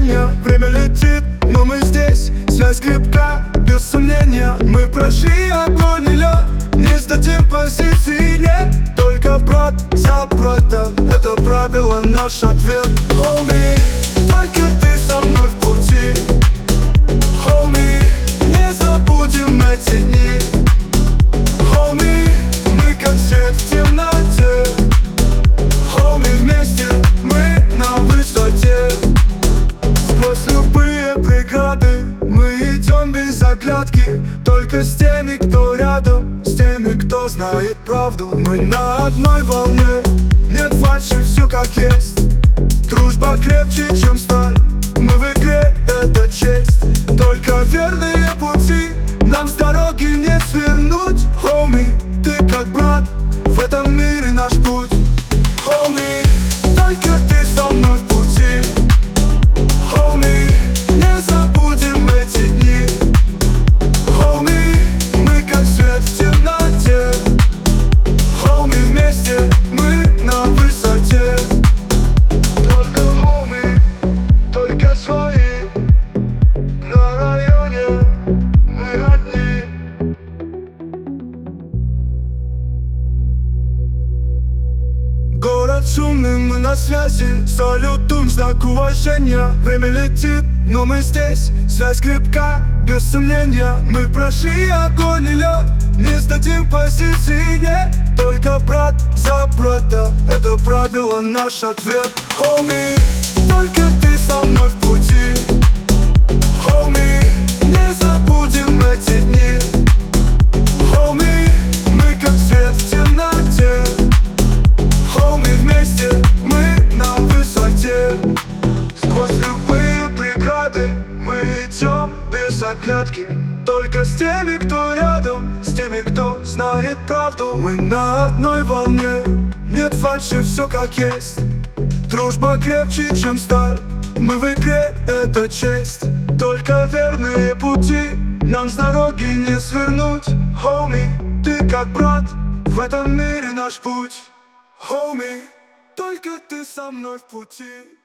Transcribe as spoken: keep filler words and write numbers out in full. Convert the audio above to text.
ощущения. Время летит, но мы здесь. Связь крепка, без сомнения. Мы прошли огонь и лед, не сдадим позиции, нет. Только брат за брата, это правило, наш ответ. Homie, только ты со мной в пути. Homie, не забудем эти дни. Homie, мы как свет в темноте. Homie, вместе мы на высоте. Сквозь любые преграды мы идем без оглядки. Только с теми, кто рядом, с теми, кто знает правду. Мы на одной волне, нет фальши, все как есть. Дружба крепче, чем сталь, мы в игре, это честь. Только верные пути, нам с дороги не свернуть. Homie, ты как брат, в этом мире наш путь. Homie, только ты со мной в пути. Homie, не забудем эти дни. Homie, мы как свет в темноте. Homie, вместе мы на высоте. Только homie, только свои. На районе мы одни. Город шумный, мы на связи. Салютуем, знак уважения. Время летит, но мы здесь. Связь крепка, без сомнения. Мы прошли огонь и лед, не сдадим позиции, нет. Только брат за брата, это правило, наш ответ. Homie, только ты со мной в пути. Homie, не забудем эти дни. Homie, мы как свет в темноте. Homie, вместе мы на высоте. Сквозь любые преграды мы идем без оглядки. Только с теми, кто рядом, с теми, кто знает правду. Мы на одной волне, нет фальши, все как есть. Дружба крепче, чем сталь, мы в игре, это честь. Только верные пути, нам с дороги не свернуть. Homie, ты как брат, в этом мире наш путь. Homie, только ты со мной в пути.